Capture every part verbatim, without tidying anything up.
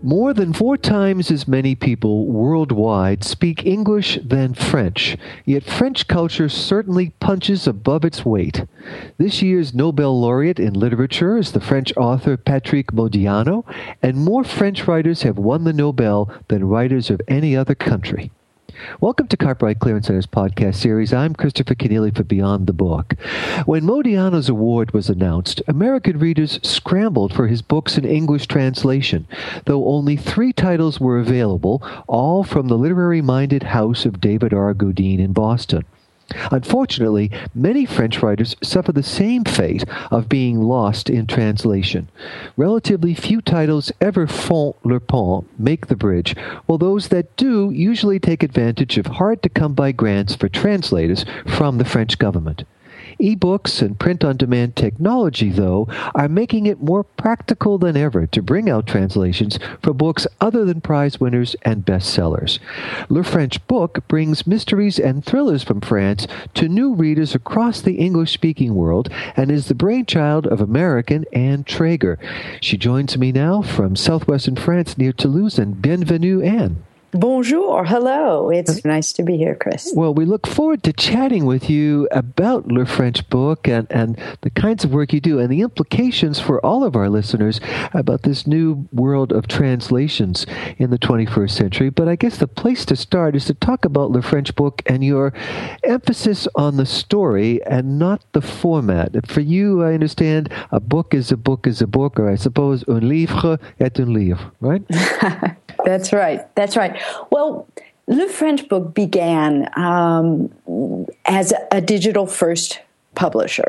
More than four times as many people worldwide speak English than French, yet French culture certainly punches above its weight. This year's Nobel laureate in literature is the French author Patrick Modiano, and more French writers have won the Nobel than writers of any other country. Welcome to Cartwright Clearance Center's podcast series. I'm Christopher Kenneally for Beyond the Book. When Modiano's award was announced, American readers scrambled for his books in English translation, though only three titles were available, all from the literary-minded house of David R. Godine in Boston. Unfortunately, many French writers suffer the same fate of being lost in translation. Relatively few titles ever font le pont, make the bridge, while those that do usually take advantage of hard-to-come-by grants for translators from the French government. E-books and print-on-demand technology, though, are making it more practical than ever to bring out translations for books other than prize winners and bestsellers. Le French Book brings mysteries and thrillers from France to new readers across the English-speaking world and is the brainchild of American Anne Traeger. She joins me now from southwestern France near Toulouse, and bienvenue, Anne. Bonjour. Hello. It's nice to be here, Chris. Well, we look forward to chatting with you about Le French Book and, and the kinds of work you do and the implications for all of our listeners about this new world of translations in the twenty-first century. But I guess the place to start is to talk about Le French Book and your emphasis on the story and not the format. For you, I understand a book is a book is a book, or I suppose un livre est un livre, right? That's right. That's right. Well, Le French Book began um, as a digital-first publisher.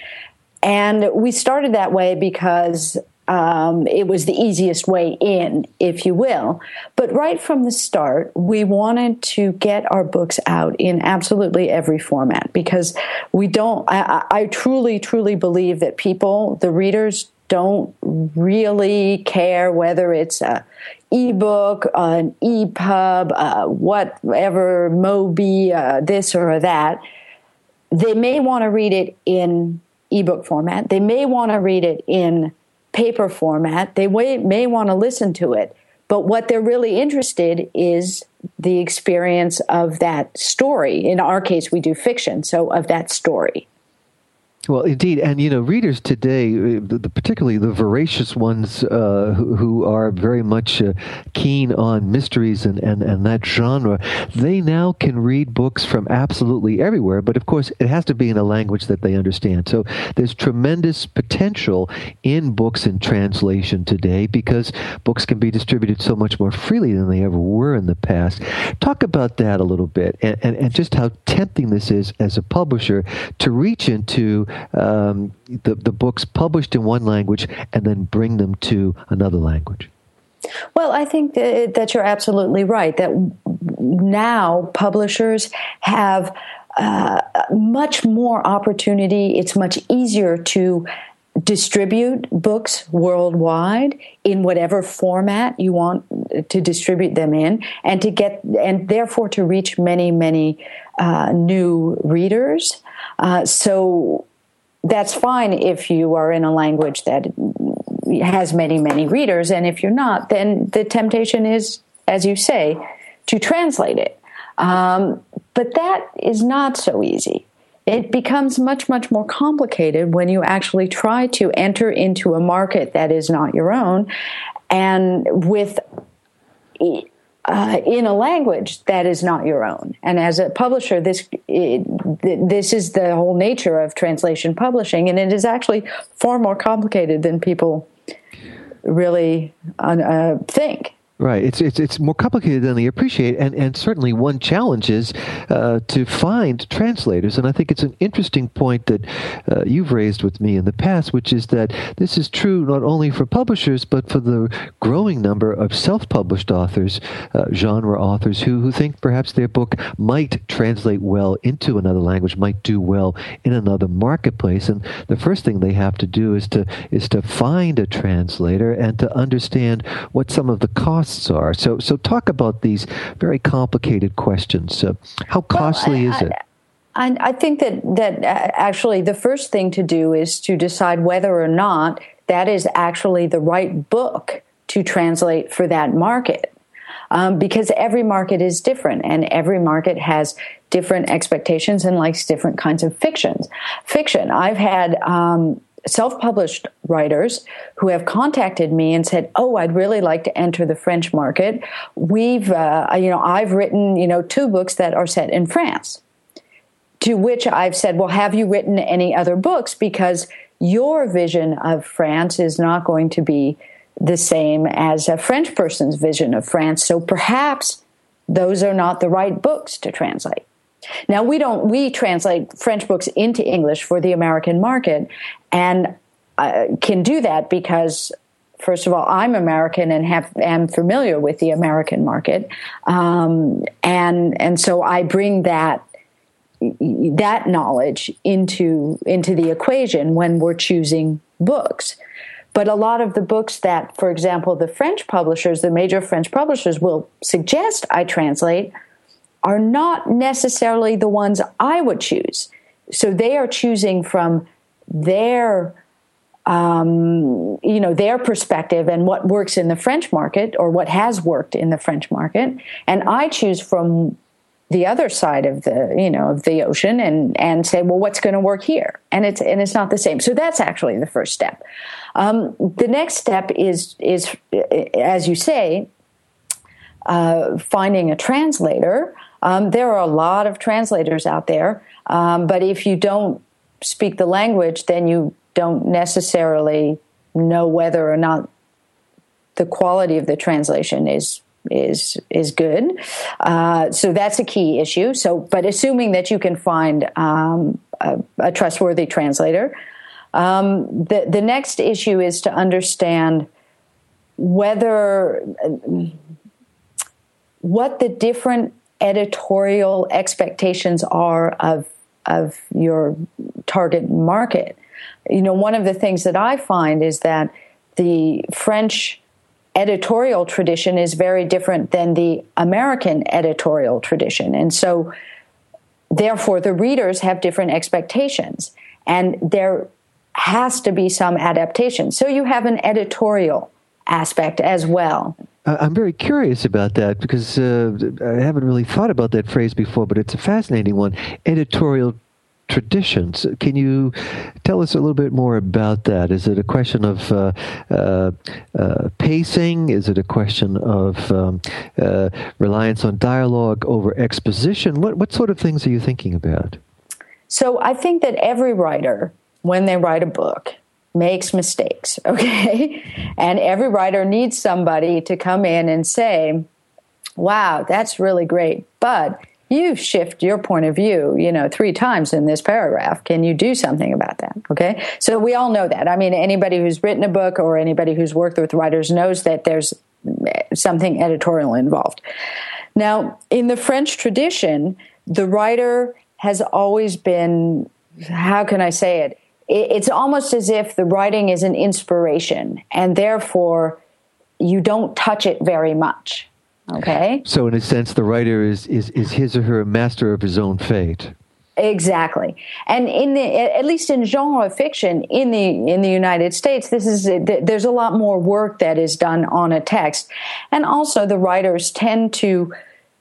And we started that way because um, it was the easiest way in, if you will. But right from the start, we wanted to get our books out in absolutely every format, because we don't, I, I truly, truly believe that people, the readers, don't really care whether it's a ebook, an EPUB, uh, whatever, Mobi, uh, this or that. They may want to read it in ebook format. They may want to read it in paper format. They may, may want to listen to it. But what they're really interested is the experience of that story. In our case, we do fiction, so of that story. Well, indeed, and you know, readers today, the, the, particularly the voracious ones uh, who, who are very much uh, keen on mysteries and, and, and that genre, they now can read books from absolutely everywhere. But of course, it has to be in a language that they understand. So there's tremendous potential in books in translation today, because books can be distributed so much more freely than they ever were in the past. Talk about that a little bit, and, and, and just how tempting this is as a publisher to reach into Um, the, the books published in one language and then bring them to another language. Well, I think that, that you're absolutely right, that now publishers have uh, much more opportunity. It's much easier to distribute books worldwide in whatever format you want to distribute them in, and to get, and therefore to reach many, many uh, new readers. Uh, so that's fine if you are in a language that has many, many readers. And if you're not, then the temptation is, as you say, to translate it. Um, but that is not so easy. It becomes much, much more complicated when you actually try to enter into a market that is not your own, and with Uh, in a language that is not your own. And as a publisher, this it, this is the whole nature of translation publishing, and it is actually far more complicated than people really uh, think. Right. It's it's it's more complicated than they appreciate, and, and certainly one challenge is uh, to find translators. And I think it's an interesting point that uh, you've raised with me in the past, which is that this is true not only for publishers, but for the growing number of self-published authors, uh, genre authors, who, who think perhaps their book might translate well into another language, might do well in another marketplace. And the first thing they have to do is to is to find a translator and to understand what some of the costs are. So so talk about these very complicated questions. Uh, how costly well, I, is it? I, I think that, that actually the first thing to do is to decide whether or not that is actually the right book to translate for that market. Um, because every market is different, and every market has different expectations and likes different kinds of fictions. Fiction. I've had um, self-published writers who have contacted me and said, "Oh, I'd really like to enter the French market. We've, uh, you know, I've written, you know, two books that are set in France." To which I've said, "Well, have you written any other books? Because your vision of France is not going to be the same as a French person's vision of France. So perhaps those are not the right books to translate." Now, we don't, we translate French books into English for the American market, and uh, can do that because, first of all, I'm American and have, am familiar with the American market. Um, and, and so I bring that, that knowledge into, into the equation when we're choosing books. But a lot of the books that, for example, the French publishers, the major French publishers will suggest I translate are not necessarily the ones I would choose. So they are choosing from their, um, you know, their perspective and what works in the French market or what has worked in the French market. And I choose from the other side of the, you know, of the ocean and, and say, well, what's going to work here? And it's, and it's not the same. So that's actually the first step. Um, the next step is, is, as you say, uh, finding a translator. Um, there are a lot of translators out there. Um, but if you don't speak the language, then you don't necessarily know whether or not the quality of the translation is is is good. Uh, so that's a key issue. So, but assuming that you can find um, a, a trustworthy translator, um, the the next issue is to understand whether what the different editorial expectations are of of your target market. You know, one of the things that I find is that the French editorial tradition is very different than the American editorial tradition. And so, therefore, the readers have different expectations. And there has to be some adaptation. So you have an editorial aspect as well. I'm very curious about that because uh, I haven't really thought about that phrase before, but it's a fascinating one. Editorial traditions. Can you tell us a little bit more about that? Is it a question of uh, uh, uh, pacing? Is it a question of um, uh, reliance on dialogue over exposition? What what sort of things are you thinking about? So I think that every writer, when they write a book, makes mistakes, okay? And every writer needs somebody to come in and say, wow, that's really great, but you shift your point of view, you know, three times in this paragraph. Can you do something about that? Okay. So we all know that. I mean, anybody who's written a book or anybody who's worked with writers knows that there's something editorial involved. Now, in the French tradition, the writer has always been, how can I say it? It's almost as if the writing is an inspiration and therefore you don't touch it very much. Okay. So in a sense, the writer is, is, is his or her master of his own fate. Exactly. And in the, at least in genre fiction in the, in the United States, this is, there's a lot more work that is done on a text. And also the writers tend to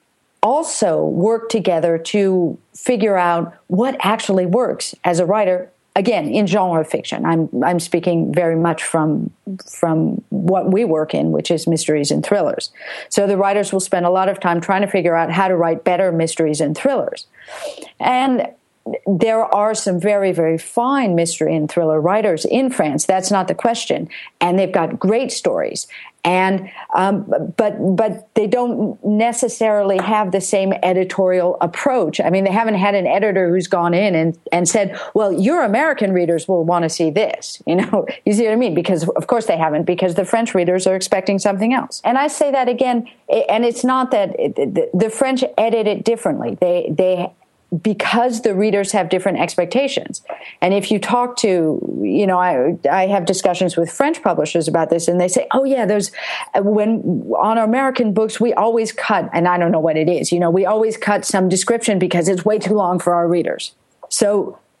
also work together to figure out what actually works as a writer. Again, in genre fiction, I'm I'm speaking very much from from what we work in, which is mysteries and thrillers. So the writers will spend a lot of time trying to figure out how to write better mysteries and thrillers. And there are some very, very fine mystery and thriller writers in France. That's not the question. And they've got great stories. And um, but but they don't necessarily have the same editorial approach. I mean, they haven't had an editor who's gone in and, and said, well, your American readers will want to see this. You know, you see what I mean? Because, of course, they haven't, because the French readers are expecting something else. And I say that again, and it's not that it, the, the French edit it differently. They they because the readers have different expectations. And if you talk to, you know, I I have discussions with French publishers about this, and they say, oh, yeah, there's, when on our American books, we always cut, and I don't know what it is, you know, we always cut some description because it's way too long for our readers. So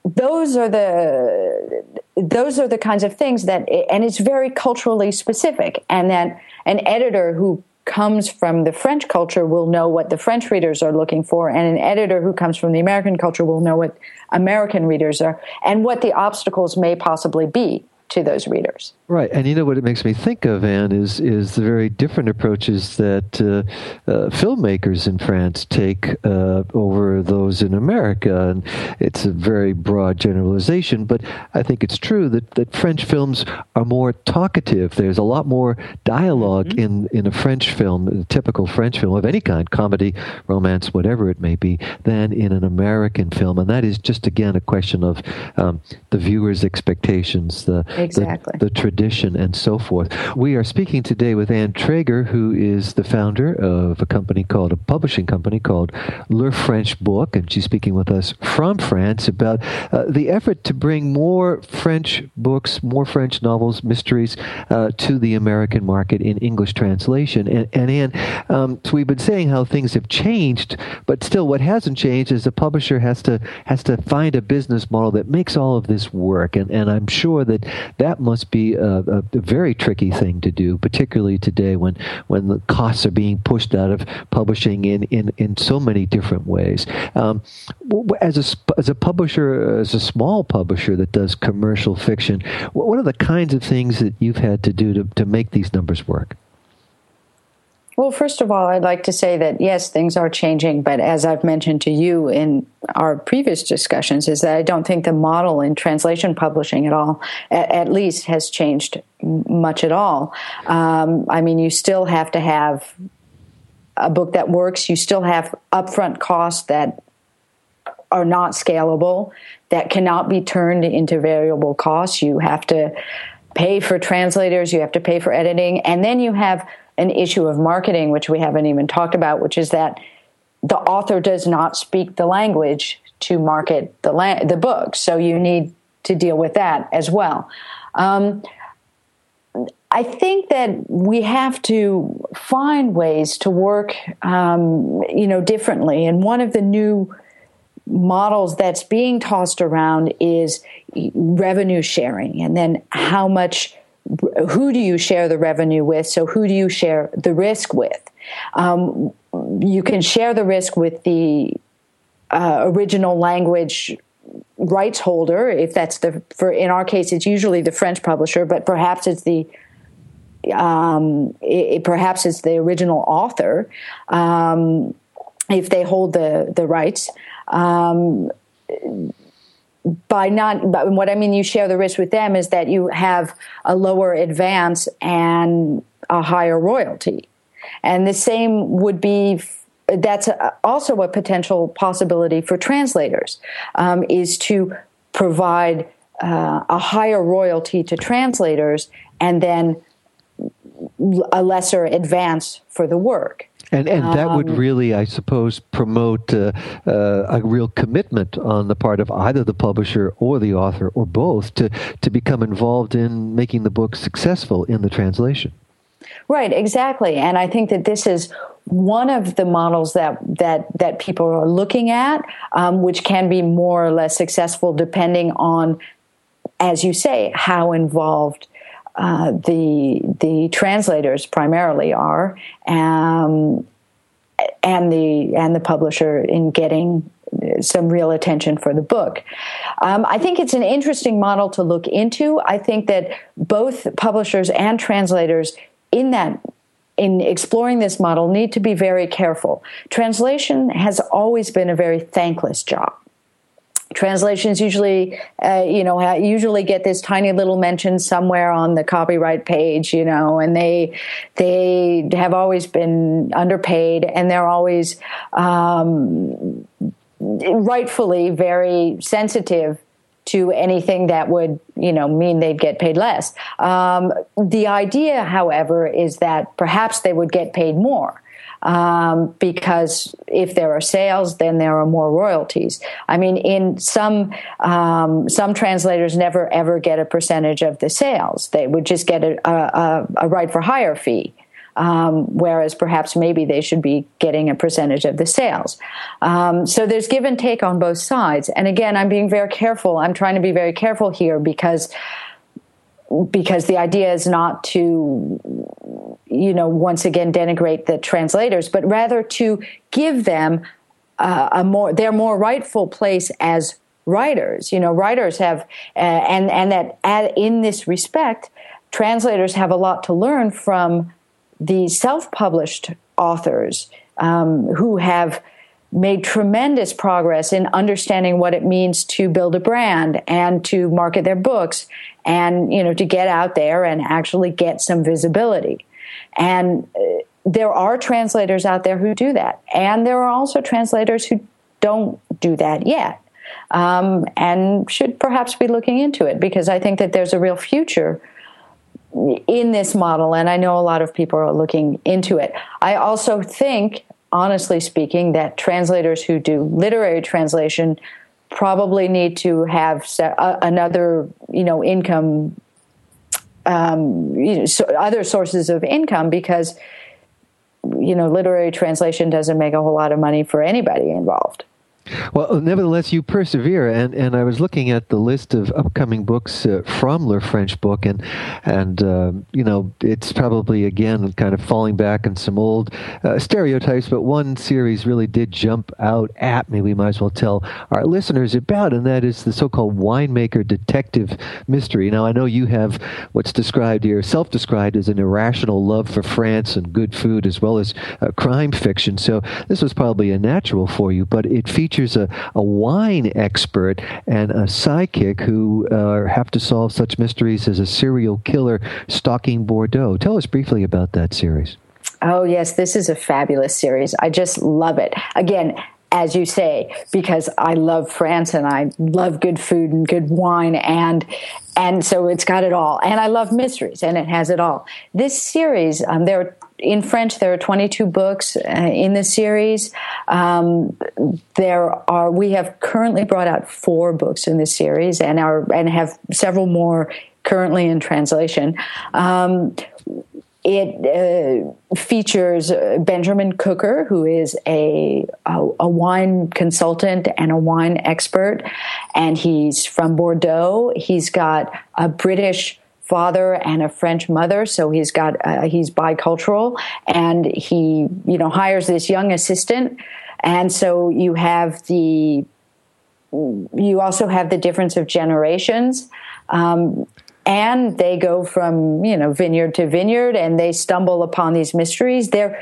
those are the those are the kinds of things that, and it's very culturally specific, and that an editor who comes from the French culture will know what the French readers are looking for, and an editor who comes from the American culture will know what American readers are, and what the obstacles may possibly be to those readers. Right, and you know what it makes me think of, Anne, is is the very different approaches that uh, uh, filmmakers in France take uh, over those in America. And it's a very broad generalization, but I think it's true that, that French films are more talkative. There's a lot more dialogue mm-hmm. in, in a French film, a typical French film of any kind, comedy, romance, whatever it may be, than in an American film. And that is just, again, a question of um, the viewer's expectations, the, exactly. the, the tradition, and so forth. We are speaking today with Anne Traeger, who is the founder of a company called, a publishing company called Le French Book, and she's speaking with us from France about uh, the effort to bring more French books, more French novels, mysteries uh, to the American market in English translation. And, and Anne, um, so we've been saying how things have changed, but still what hasn't changed is the publisher has to has to find a business model that makes all of this work. And, and I'm sure that that must be a, a, a very tricky thing to do, particularly today when, when the costs are being pushed out of publishing in, in, in so many different ways. Um, as a as a publisher, as a small publisher that does commercial fiction, what are the kinds of things that you've had to do to, to make these numbers work? Well, first of all, I'd like to say that, yes, things are changing, but as I've mentioned to you in our previous discussions, is that I don't think the model in translation publishing at all, at, at least, has changed much at all. Um, I mean, you still have to have a book that works. You still have upfront costs that are not scalable, that cannot be turned into variable costs. You have to pay for translators, you have to pay for editing, and then you have an issue of marketing, which we haven't even talked about, which is that the author does not speak the language to market the la- the book. So you need to deal with that as well. Um, I think that we have to find ways to work, um, you know, differently. And one of the new models that's being tossed around is revenue sharing, and then how much. Who do you share the revenue with? So who do you share the risk with? Um, you can share the risk with the uh, original language rights holder, if that's the, for in our case, it's usually the French publisher, but perhaps it's the um, it, perhaps it's the original author, um, if they hold the the rights. Um, By not, but what I mean, you share the risk with them is that you have a lower advance and a higher royalty, and the same would be. That's also a potential possibility for translators, um, is to provide uh, a higher royalty to translators and then a lesser advance for the work. And and that would really, I suppose, promote uh, uh, a real commitment on the part of either the publisher or the author or both to, to become involved in making the book successful in the translation. Right, exactly. And I think that this is one of the models that that, that people are looking at, um, which can be more or less successful depending on, as you say, how involved Uh, the the translators primarily are, um, and the and the publisher in getting some real attention for the book. Um, I think it's an interesting model to look into. I think that both publishers and translators in that in exploring this model need to be very careful. Translation has always been a very thankless job. Translations usually, uh, you know, usually get this tiny little mention somewhere on the copyright page, you know, and they they have always been underpaid, and they're always um, rightfully very sensitive to anything that would, you know, mean they'd get paid less. Um, the idea, however, is that perhaps they would get paid more. Um, because if there are sales, then there are more royalties. I mean, in some um, some translators never ever get a percentage of the sales. They would just get a, a, a right for hire fee. um, whereas perhaps maybe they should be getting a percentage of the sales. Um, so there's give and take on both sides. And again, I'm being very careful. I'm trying to be very careful here because because the idea is not to, you know, once again denigrate the translators, but rather to give them uh, a more their more rightful place as writers. You know, writers have, uh, and and that at, in this respect, translators have a lot to learn from the self-published authors um, who have made tremendous progress in understanding what it means to build a brand and to market their books and, you know, to get out there and actually get some visibility. And uh, there are translators out there who do that. And there are also translators who don't do that yet, um, and should perhaps be looking into it, because I think that there's a real future in this model, and I know a lot of people are looking into it. I also think, honestly speaking, that translators who do literary translation probably need to have another, you know, income, um, you know, so other sources of income, because, you know, literary translation doesn't make a whole lot of money for anybody involved. Well, nevertheless, you persevere, and, and I was looking at the list of upcoming books uh, from Le French Book, and and uh, you know, it's probably again kind of falling back on some old uh, stereotypes, but one series really did jump out at me. We might as well tell our listeners about, and that is the so-called winemaker detective mystery. Now, I know you have what's described here, self-described as an irrational love for France and good food, as well as uh, crime fiction. So this was probably a natural for you, but it features A, a wine expert and a sidekick who uh, have to solve such mysteries as a serial killer stalking Bordeaux. Tell us briefly about that series. Oh, yes, this is a fabulous series. I just love it. Again, as you say, because I love France and I love good food and good wine, and and so it's got it all. And I love mysteries, and it has it all. This series, um, there are in French, there are twenty-two books uh, in the series. Um, there are, we have currently brought out four books in this series, and are and have several more currently in translation. Um, it uh, features Benjamin Cooker, who is a, a a wine consultant and a wine expert, and he's from Bordeaux. He's got a British father and a French mother, so he's got uh, he's bicultural, and he you know hires this young assistant, and so you have the you also have the difference of generations, um, and they go from you know vineyard to vineyard, and they stumble upon these mysteries. They're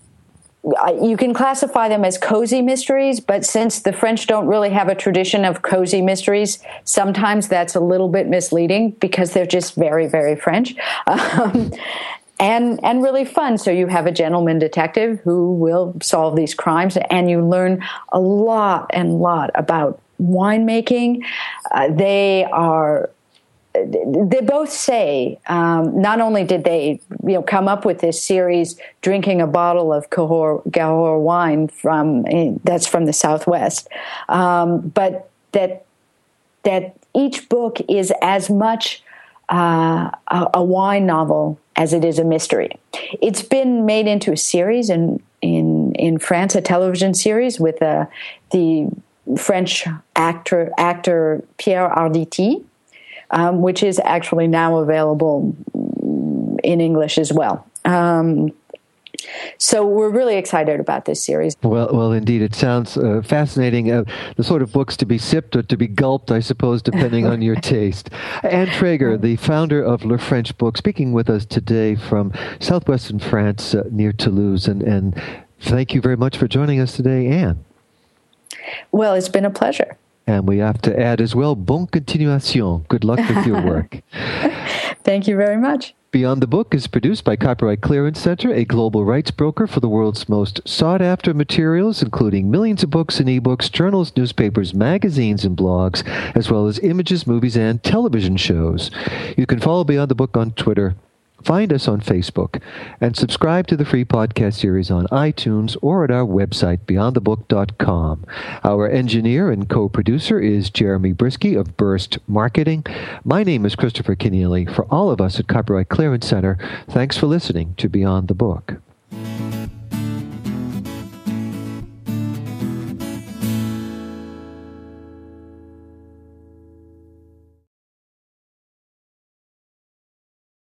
You can classify them as cozy mysteries, but since the French don't really have a tradition of cozy mysteries, sometimes that's a little bit misleading because they're just very, very French, um, and and really fun. So you have a gentleman detective who will solve these crimes, and you learn a lot and lot about winemaking. Uh, they are. They both say um, not only did they, you know, come up with this series drinking a bottle of Cahors, Cahors wine from that's from the Southwest, um, but that that each book is as much uh, a, a wine novel as it is a mystery. It's been made into a series in in in France, a television series with uh, the French actor actor Pierre Arditi. Um, which is actually now available in English as well. Um, so we're really excited about this series. Well, well, indeed, it sounds uh, fascinating. Uh, the sort of books to be sipped or to be gulped, I suppose, depending on your taste. Anne Traeger, the founder of Le French Book, speaking with us today from southwestern France uh, near Toulouse. And, and thank you very much for joining us today, Anne. Well, it's been a pleasure. And we have to add as well, bonne continuation. Good luck with your work. Thank you very much. Beyond the Book is produced by Copyright Clearance Center, a global rights broker for the world's most sought-after materials, including millions of books and ebooks, journals, newspapers, magazines, and blogs, as well as images, movies, and television shows. You can follow Beyond the Book on Twitter Find us on Facebook and subscribe to the free podcast series on iTunes or at our website, beyond the book dot com. Our engineer and co-producer is Jeremy Brisky of Burst Marketing. My name is Christopher Keneally. For all of us at Copyright Clearance Center, thanks for listening to Beyond the Book.